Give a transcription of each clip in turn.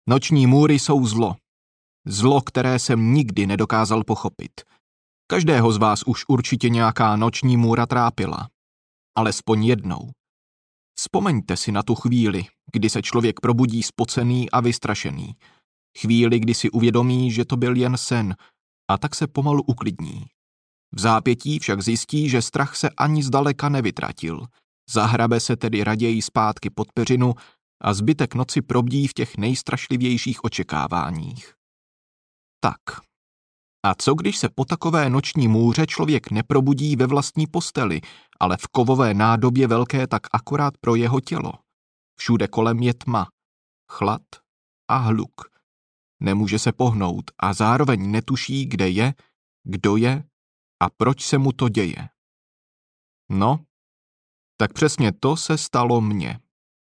Noční můry jsou zlo. Zlo, které jsem nikdy nedokázal pochopit. Každého z vás už určitě nějaká noční můra trápila. Alespoň jednou. Vzpomeňte si na tu chvíli, kdy se člověk probudí spocený a vystrašený. Chvíli, kdy si uvědomí, že to byl jen sen, a tak se pomalu uklidní. V zápětí však zjistí, že strach se ani zdaleka nevytratil. Zahrabe se tedy raději zpátky pod peřinu a zbytek noci probdí v těch nejstrašlivějších očekáváních. Tak. A co když se po takové noční můře člověk neprobudí ve vlastní posteli, ale v kovové nádobě velké tak akorát pro jeho tělo? Všude kolem je tma, chlad a hluk. Nemůže se pohnout a zároveň netuší, kde je, kdo je a proč se mu to děje. No, tak přesně to se stalo mně.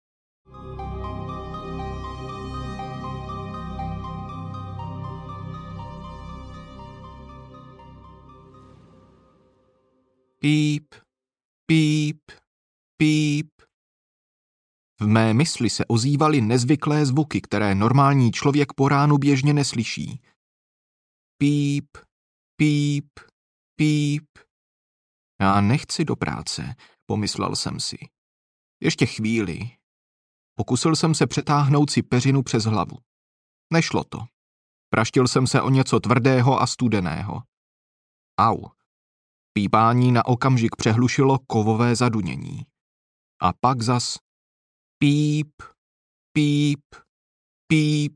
Píp, píp, píp. V mé mysli se ozývaly nezvyklé zvuky, které normální člověk po ránu běžně neslyší. Píp, píp, píp. Já nechci do práce, pomyslel jsem si. Ještě chvíli. Pokusil jsem se přetáhnout si peřinu přes hlavu. Nešlo to. Praštil jsem se o něco tvrdého a studeného. Au. Pípání na okamžik přehlušilo kovové zadunění. A pak zas píp, píp, píp.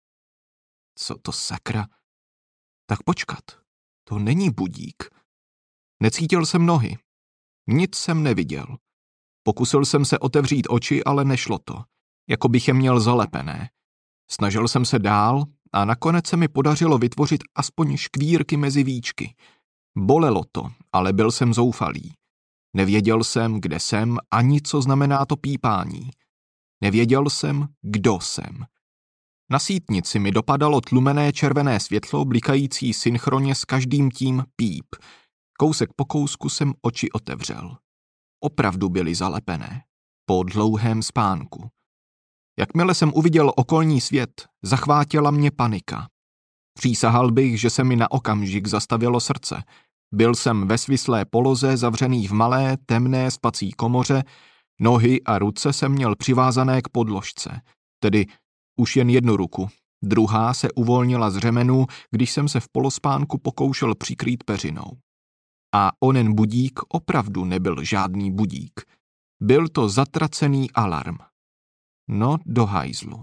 Co to sakra? Tak počkat, to není budík. Necítil jsem nohy. Nic jsem neviděl. Pokusil jsem se otevřít oči, ale nešlo to. Jako bych je měl zalepené. Snažil jsem se dál a nakonec se mi podařilo vytvořit aspoň škvírky mezi víčky. Bolelo to, ale byl jsem zoufalý. Nevěděl jsem, kde jsem, ani co znamená to pípání. Nevěděl jsem, kdo jsem. Na sítnici mi dopadalo tlumené červené světlo, blikající synchronně s každým tím píp. Kousek po kousku jsem oči otevřel. Opravdu byly zalepené. Po dlouhém spánku. Jakmile jsem uviděl okolní svět, zachvátila mě panika. Přísahal bych, že se mi na okamžik zastavilo srdce. Byl jsem ve svislé poloze, zavřený v malé, temné spací komoře, nohy a ruce jsem měl přivázané k podložce, tedy už jen jednu ruku. Druhá se uvolnila z řemenů, když jsem se v polospánku pokoušel přikrýt peřinou. A onen budík opravdu nebyl žádný budík. Byl to zatracený alarm. No, do hajzlu.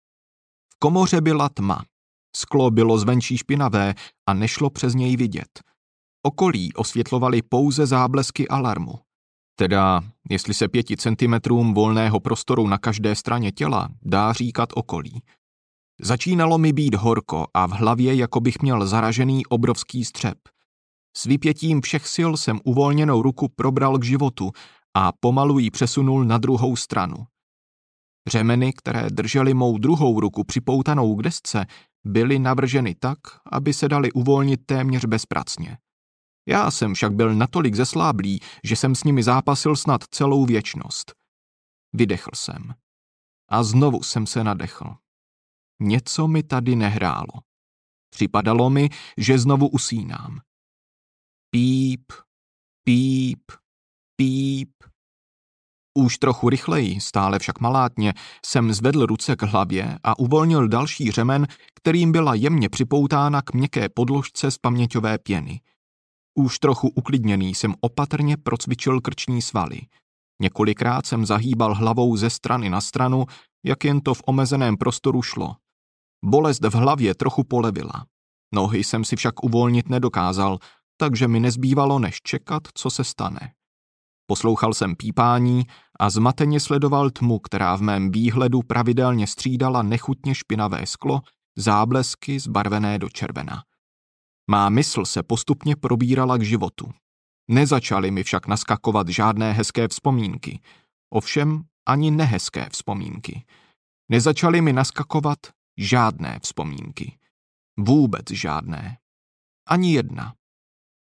V komoře byla tma. Sklo bylo zvenčí špinavé a nešlo přes něj vidět. Okolí osvětlovaly pouze záblesky alarmu. Teda, jestli se 5 centimetrům volného prostoru na každé straně těla dá říkat okolí. Začínalo mi být horko a v hlavě jako bych měl zaražený obrovský střep. S vypětím všech sil jsem uvolněnou ruku probral k životu a pomalu ji přesunul na druhou stranu. Řemeny, které držely mou druhou ruku připoutanou k desce, byly navrženy tak, aby se daly uvolnit téměř bezpracně. Já jsem však byl natolik zesláblý, že jsem s nimi zápasil snad celou věčnost. Vydechl jsem. A znovu jsem se nadechl. Něco mi tady nehrálo. Připadalo mi, že znovu usínám. Píp, píp, píp. Už trochu rychleji, stále však malátně, jsem zvedl ruce k hlavě a uvolnil další řemen, kterým byla jemně připoutána k měkké podložce z paměťové pěny. Už trochu uklidněný jsem opatrně procvičil krční svaly. Několikrát jsem zahýbal hlavou ze strany na stranu, jak jen to v omezeném prostoru šlo. Bolest v hlavě trochu polevila. Nohy jsem si však uvolnit nedokázal, takže mi nezbývalo než čekat, co se stane. Poslouchal jsem pípání a zmateně sledoval tmu, která v mém výhledu pravidelně střídala nechutně špinavé sklo, záblesky zbarvené do červena. Má mysl se postupně probírala k životu. Nezačaly mi však naskakovat žádné hezké vzpomínky. Ovšem ani nehezké vzpomínky. Nezačaly mi naskakovat žádné vzpomínky. Vůbec žádné. Ani jedna.